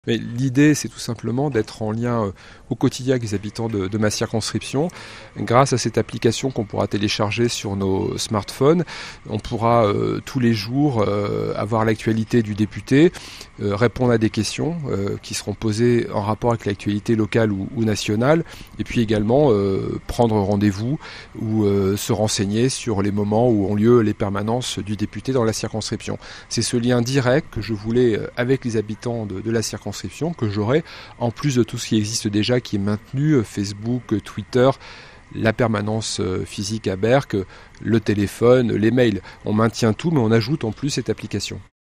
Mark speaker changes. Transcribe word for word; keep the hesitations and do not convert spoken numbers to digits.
Speaker 1: Mais l'idée, c'est tout simplement d'être en lien euh, au quotidien avec les habitants de, de ma circonscription. Grâce à cette application qu'on pourra télécharger sur nos smartphones, on pourra euh, tous les jours euh, avoir l'actualité du député, euh, répondre à des questions euh, qui seront posées en rapport avec l'actualité locale ou, ou nationale, et puis également euh, prendre rendez-vous ou euh, se renseigner sur les moments où ont lieu les permanences du député dans la circonscription. C'est ce lien direct que je voulais euh, avec les habitants de, de la circonscription que j'aurai, en plus de tout ce qui existe déjà, qui est maintenu, Facebook, Twitter, la permanence physique à Berck, le téléphone, les mails. On maintient tout, mais on ajoute en plus cette application.